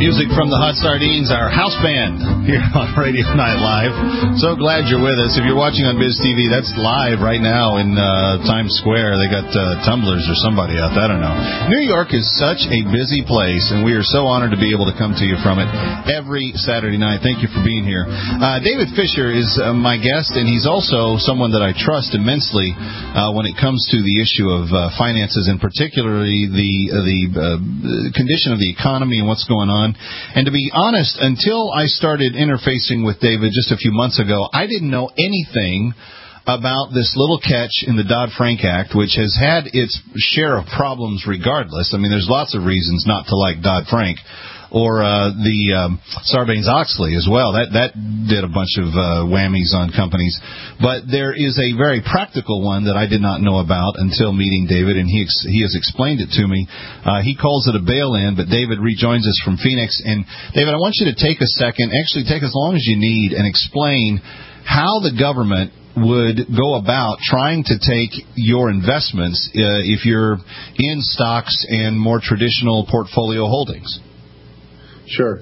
Speaker 7: music from the Hot Sardines, our house band here on Radio Night Live. So glad you're with us. If you're watching on Biz TV, that's live right now in Times Square. They got tumblers or somebody out there. I don't know. New York is such a busy place, and we are so honored to be able to come to you from it every Saturday night. Thank you for being here. David Fisher is my guest, and he's also someone that I trust immensely when it comes to the issue of finances, and particularly the condition of the economy and what's going on. And to be honest, until I started interfacing with David just a few months ago, I didn't know anything about this little catch in the Dodd-Frank Act, which has had its share of problems regardless. I mean, there's lots of reasons not to like Dodd-Frank. Or the Sarbanes-Oxley as well. That did a bunch of whammies on companies. But there is a very practical one that I did not know about until meeting David, and he has explained it to me. He calls it a bail-in, but David rejoins us from Phoenix. And, David, I want you to take a second, actually take as long as you need, and explain how the government would go about trying to take your investments if you're in stocks and more traditional portfolio holdings.
Speaker 15: Sure.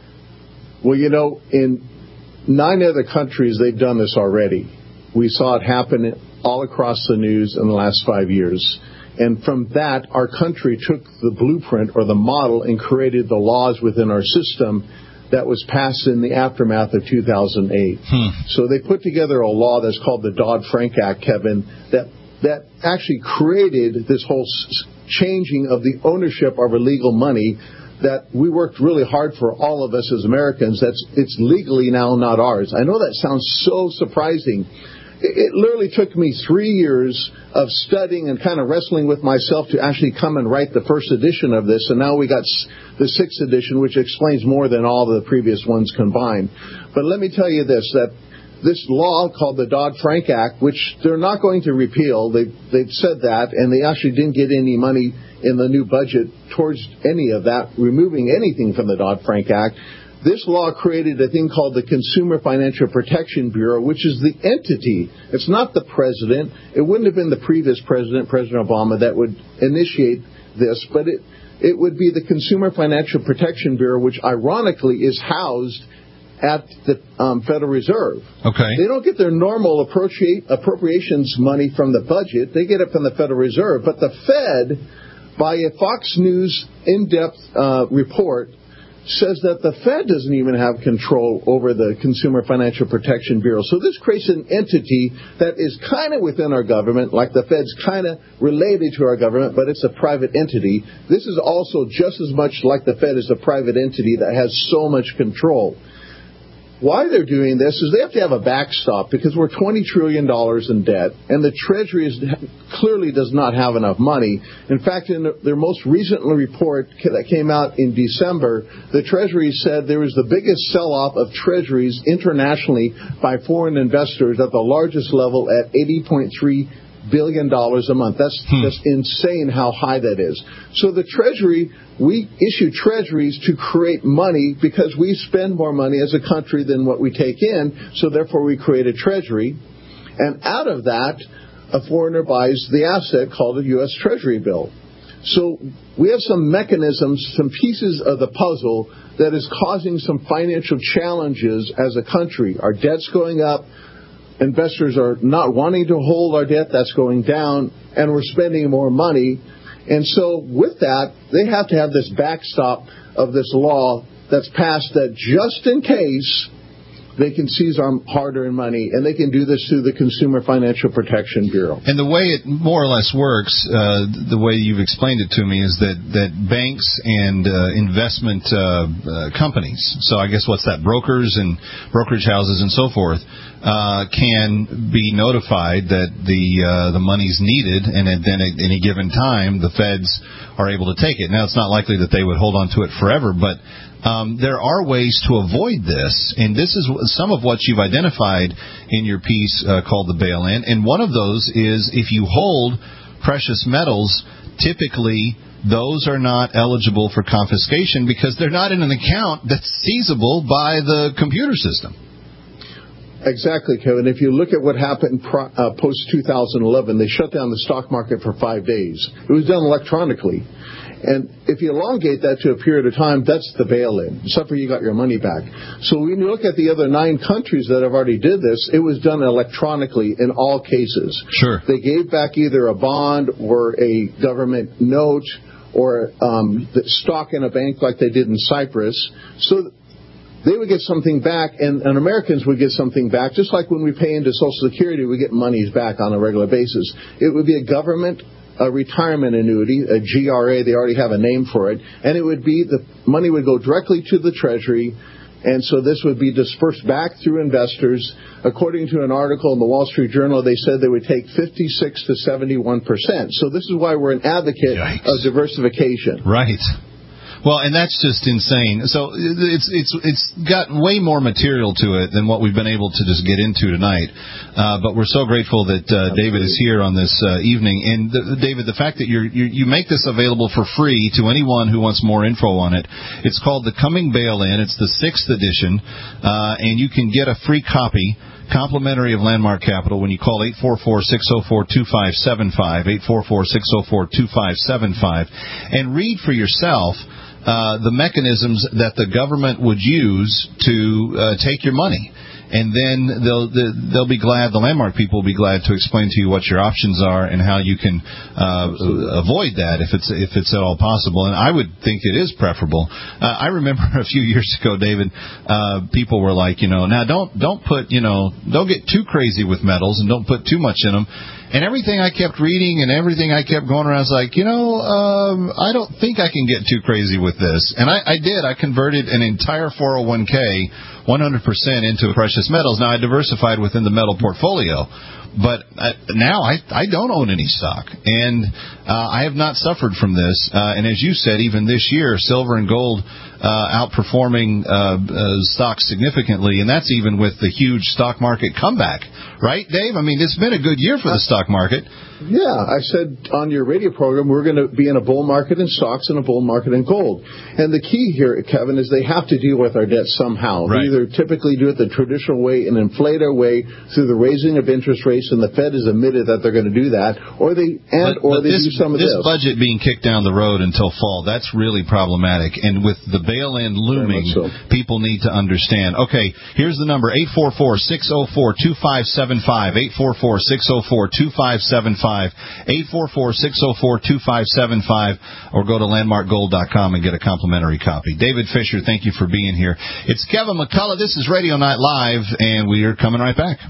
Speaker 15: Well, you know, in 9 other countries, they've done this already. We saw it happen all across the news in the last 5 years. And from that, our country took the blueprint or the model and created the laws within our system that was passed in the aftermath of 2008. So they put together a law that's called the Dodd-Frank Act, Kevin, that actually created this whole changing of the ownership of illegal money that we worked really hard for all of us as Americans. It's legally now not ours. I know that sounds so surprising. It literally took me 3 years of studying and kind of wrestling with myself to actually come and write the first edition of this, and now we got the 6th edition, which explains more than all the previous ones combined. But let me tell you this, that this law called the Dodd-Frank Act, which they're not going to repeal, they've said that, and they actually didn't get any money in the new budget towards any of that, removing anything from the Dodd-Frank Act. This law created a thing called the Consumer Financial Protection Bureau, which is the entity. It's not the president. It wouldn't have been the previous president, President Obama, that would initiate this, but it would be the Consumer Financial Protection Bureau, which ironically is housed at the Federal Reserve.
Speaker 7: Okay.
Speaker 15: They don't get their normal appropriations money from the budget. They get it from the Federal Reserve. But the Fed, by a Fox News in-depth report, says that the Fed doesn't even have control over the Consumer Financial Protection Bureau. So this creates an entity that is kind of within our government, like the Fed's kind of related to our government, but it's a private entity. This is also just as much like the Fed is a private entity that has so much control. Why they're doing this is they have to have a backstop because we're $20 trillion in debt, and the Treasury clearly does not have enough money. In fact, in their most recent report that came out in December, the Treasury said there was the biggest sell-off of Treasuries internationally by foreign investors at the largest level at $80.3 billion a month. That's just insane how high that is. So the Treasury, we issue Treasuries to create money because we spend more money as a country than what we take in, so therefore we create a Treasury. And out of that, a foreigner buys the asset called a U.S. Treasury bill. So we have some mechanisms, some pieces of the puzzle that is causing some financial challenges as a country. Our debt's going up. Investors are not wanting to hold our debt. That's going down, and we're spending more money. And so with that, they have to have this backstop of this law that's passed that just in case they can seize our hard-earned money, and they can do this through the Consumer Financial Protection Bureau.
Speaker 7: And the way it more or less works, the way you've explained it to me, is that banks and investment companies, so I guess what's that, brokers and brokerage houses and so forth, can be notified that the money's needed, and then at any given time, the feds are able to take it. Now, it's not likely that they would hold on to it forever, but there are ways to avoid this, and this is some of what you've identified in your piece called the bail-in, and one of those is if you hold precious metals, typically those are not eligible for confiscation because they're not in an account that's seizable by the computer system.
Speaker 15: Exactly, Kevin. If you look at what happened post-2011, they shut down the stock market for 5 days. It was done electronically. And if you elongate that to a period of time, that's the bail-in. Except for you got your money back. So when you look at the other 9 countries that have already did this, it was done electronically in all cases.
Speaker 7: Sure.
Speaker 15: They gave back either a bond or a government note or the stock in a bank like they did in Cyprus. So they would get something back, and Americans would get something back, just like when we pay into Social Security, we get monies back on a regular basis. It would be a government retirement annuity, a GRA, they already have a name for it, and it would be the money would go directly to the Treasury, and so this would be dispersed back through investors. According to an article in the Wall Street Journal, they said they would take 56 to 71%. So this is why we're an advocate of diversification.
Speaker 7: Right. Well, and that's just insane. So it's got way more material to it than what we've been able to just get into tonight. But we're so grateful that David is here on this evening. And David, the fact that you make this available for free to anyone who wants more info on it. It's called The Coming Bail-In. It's the 6th edition, and you can get a free copy. Complimentary of Landmark Capital when you call 844-604-2575, 844-604-2575, and read for yourself the mechanisms that the government would use to take your money. And then they'll be glad, the Landmark people will be glad to explain to you what your options are and how you can avoid that if it's at all possible. And I would think it is preferable. I remember a few years ago, David, people were like, now don't get too crazy with metals and don't put too much in them. And everything I kept reading and everything I kept going around, I was like, I don't think I can get too crazy with this. And I did. I converted an entire 401k 100% into precious metals. Now, I diversified within the metal portfolio. But now I don't own any stock, and I have not suffered from this. And as you said, even this year, silver and gold outperforming stocks significantly, and that's even with the huge stock market comeback. Right, Dave? I mean, it's been a good year for the stock market.
Speaker 15: Yeah, I said on your radio program we're going to be in a bull market in stocks and a bull market in gold. And the key here, Kevin, is they have to deal with our debt somehow.
Speaker 7: Right.
Speaker 15: They either typically do it the traditional way and inflate our way through the raising of interest rates, and the Fed has admitted that they're going to do that, or they do some of this.
Speaker 7: This budget being kicked down the road until fall, that's really problematic. And with the bail-in looming, people need to understand. Okay, here's the number, 844-604-2575, 844-604-2575. 844-604-2575, or go to landmarkgold.com and get a complimentary copy. David Fisher, thank you for being here. It's Kevin McCullough. This is Radio Night Live, and we are coming right back.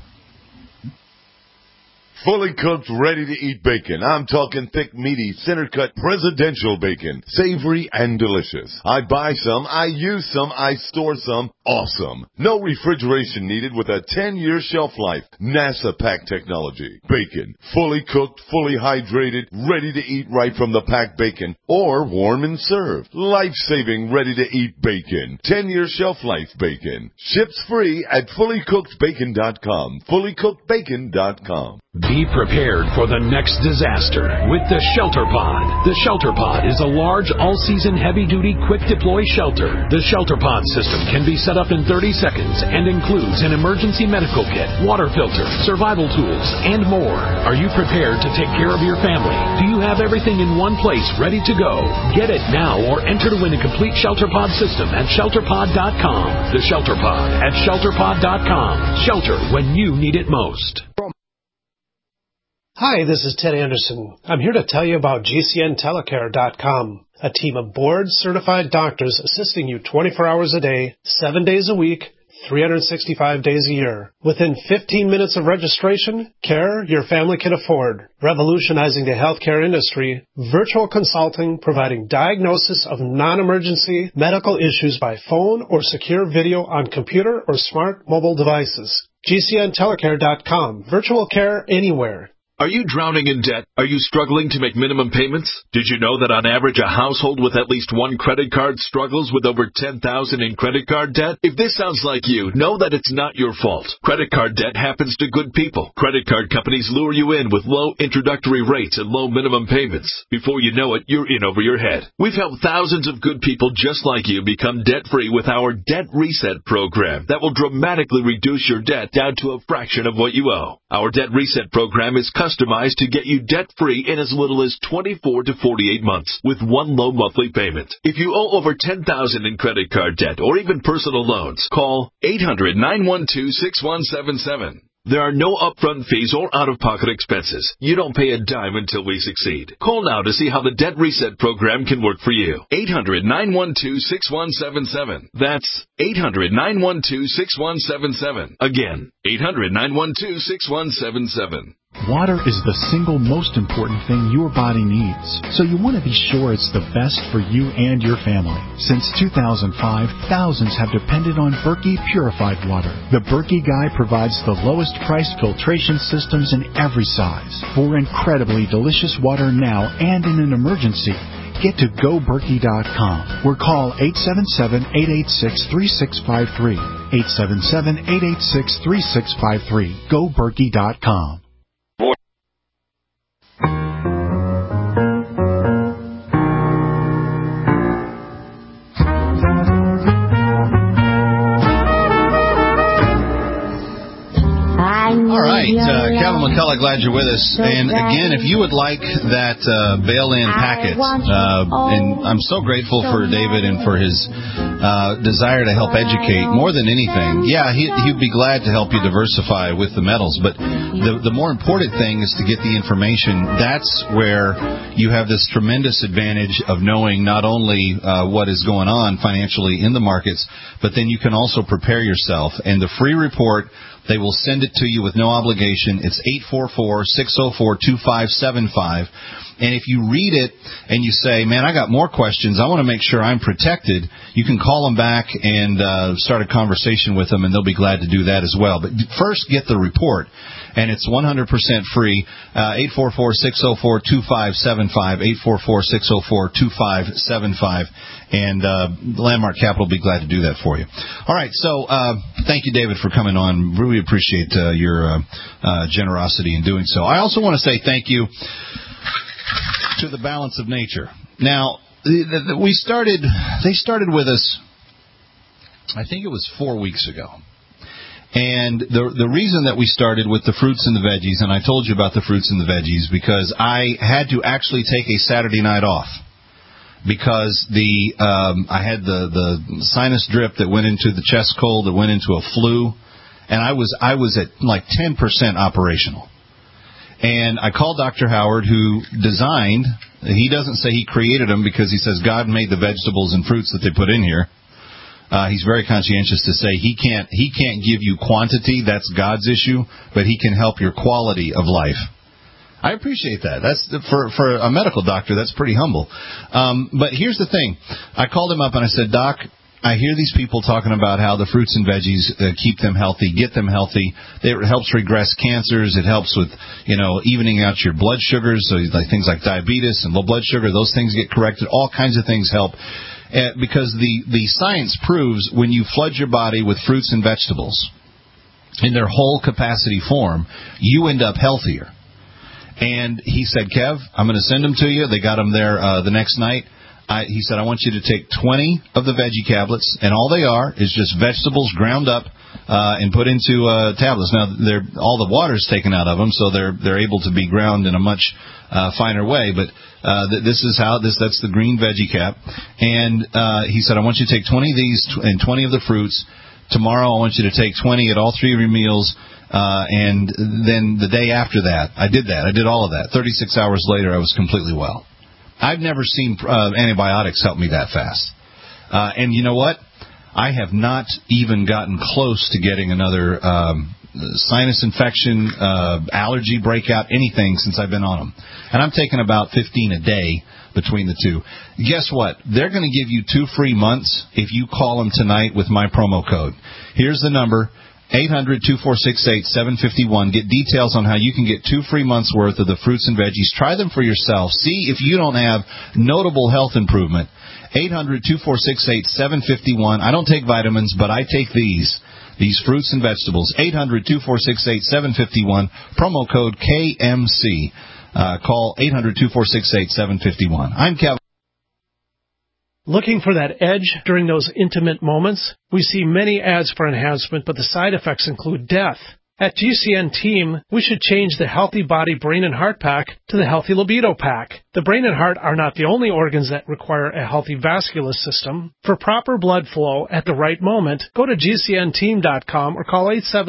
Speaker 2: Fully cooked, ready-to-eat bacon. I'm talking thick, meaty, center-cut, presidential bacon. Savory and delicious. I buy some, I use some, I store some. Awesome. No refrigeration needed with a 10-year shelf life. NASA pack technology. Bacon. Fully cooked, fully hydrated, ready to eat right from the packed bacon. Or warm and served. Life-saving, ready-to-eat bacon. 10-year shelf life bacon. Ships free at fullycookedbacon.com. Fullycookedbacon.com.
Speaker 24: Be prepared for the next disaster with the Shelter Pod. The Shelter Pod is a large, all-season, heavy-duty, quick-deploy shelter. The Shelter Pod system can be set up in 30 seconds and includes an emergency medical kit, water filter, survival tools, and more. Are you prepared to take care of your family? Do you have everything in one place ready to go? Get it now or enter to win a complete Shelter Pod system at ShelterPod.com. The Shelter Pod at ShelterPod.com. Shelter when you need it most.
Speaker 25: Hi, this is Ted Anderson. I'm here to tell you about GCNTelecare.com, a team of board-certified doctors assisting you 24 hours a day, 7 days a week, 365 days a year. Within 15 minutes of registration, care your family can afford. Revolutionizing the healthcare industry, virtual consulting providing diagnosis of non-emergency medical issues by phone or secure video on computer or smart mobile devices. GCNTelecare.com, virtual care anywhere.
Speaker 3: Are you drowning in debt? Are you struggling to make minimum payments? Did you know that on average a household with at least one credit card struggles with over $10,000 in credit card debt? If this sounds like you, know that it's not your fault. Credit card debt happens to good people. Credit card companies lure you in with low introductory rates and low minimum payments. Before you know it, you're in over your head. We've helped thousands of good people just like you become debt-free with our Debt Reset program that will dramatically reduce your debt down to a fraction of what you owe. Our Debt Reset program is customized to get you debt-free in as little as 24 to 48 months with one low monthly payment. If you owe over $10,000 in credit card debt or even personal loans, call 800-912-6177. There are no upfront fees or out-of-pocket expenses. You don't pay a dime until we succeed. Call now to see how the Debt Reset program can work for you. 800-912-6177. That's 800-912-6177. Again, 800-912-6177.
Speaker 23: Water is the single most important thing your body needs, so you want to be sure it's the best for you and your family. Since 2005, thousands have depended on Berkey purified water. The Berkey Guy provides the lowest priced filtration systems in every size. For incredibly delicious water now and in an emergency, get to GoBerkey.com or call 877-886-3653. 877-886-3653. GoBerkey.com.
Speaker 7: All right, Kevin McCullough, glad you're with us. And again, if you would like that bail-in packet, and I'm so grateful for David and for his desire to help educate more than anything. Yeah, he'd be glad to help you diversify with the metals, but the more important thing is to get the information. That's where you have this tremendous advantage of knowing not only what is going on financially in the markets, but then you can also prepare yourself. And the free report, they will send it to you with no obligation. It's 844-604-2575. And if you read it and you say, man, I got more questions, I want to make sure I'm protected, you can call them back and start a conversation with them, and they'll be glad to do that as well. But first, get the report. And it's 100% free, 844-604-2575, 844-604-2575. And Landmark Capital will be glad to do that for you. All right, so thank you, David, for coming on. Really appreciate your generosity in doing so. I also want to say thank you to the Balance of Nature. Now, they started with us, I think it was 4 weeks ago. And the reason that we started with the fruits and the veggies, and I told you about the fruits and the veggies, because I had to actually take a Saturday night off because I had the sinus drip that went into the chest cold, that went into a flu, and I was at like 10% operational. And I called Dr. Howard, who designed, he doesn't say he created them because he says God made the vegetables and fruits that they put in here. He's very conscientious to say he can't give you quantity, that's God's issue, but he can help your quality of life. I appreciate that. That's for a medical doctor, that's pretty humble. But here's the thing. I called him up and I said, Doc, I hear these people talking about how the fruits and veggies keep them healthy, get them healthy. It helps regress cancers. It helps with, evening out your blood sugars, so like things like diabetes and low blood sugar, those things get corrected. All kinds of things help. Because the science proves when you flood your body with fruits and vegetables in their whole capacity form, you end up healthier. And he said, Kev, I'm going to send them to you. They got them there the next night. He said, I want you to take 20 of the veggie tablets, and all they are is just vegetables ground up and put into tablets. Now, all the water's taken out of them, so they're able to be ground in a much finer way. But that's the green veggie cap. And he said, I want you to take 20 of these and 20 of the fruits. Tomorrow, I want you to take 20 at all three of your meals. And then the day after that, I did that. I did all of that. 36 hours later, I was completely well. I've never seen antibiotics help me that fast. And you know what? I have not even gotten close to getting another sinus infection, allergy breakout, anything since I've been on them. And I'm taking about 15 a day between the two. Guess what? They're going to give you 2 free months if you call them tonight with my promo code. Here's the number. 800-2468-751. Get details on how you can get 2 free months' worth of the fruits and veggies. Try them for yourself. See if you don't have notable health improvement. 800-2468-751. I don't take vitamins, but I take these fruits and vegetables. 800-2468-751. Promo code KMC. Call 800-2468-751. I'm Kevin.
Speaker 25: Looking for that edge during those intimate moments? We see many ads for enhancement, but the side effects include death. At GCN Team, we should change the Healthy Body, Brain, and Heart Pack to the Healthy Libido Pack. The brain and heart are not the only organs that require a healthy vascular system. For proper blood flow at the right moment, go to GCNteam.com or call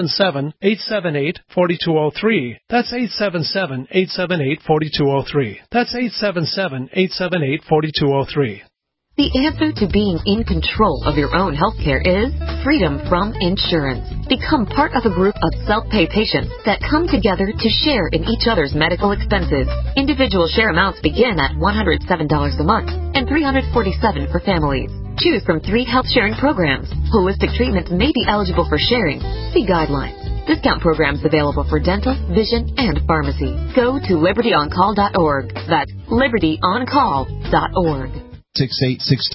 Speaker 25: 877-878-4203. That's 877-878-4203. That's 877-878-4203.
Speaker 6: The answer to being in control of your own healthcare is freedom from insurance. Become part of a group of self-pay patients that come together to share in each other's medical expenses. Individual share amounts begin at $107 a month and $347 for families. Choose from 3 health-sharing programs. Holistic treatments may be eligible for sharing. See guidelines. Discount programs available for dental, vision, and pharmacy. Go to libertyoncall.org. That's libertyoncall.org.
Speaker 7: 686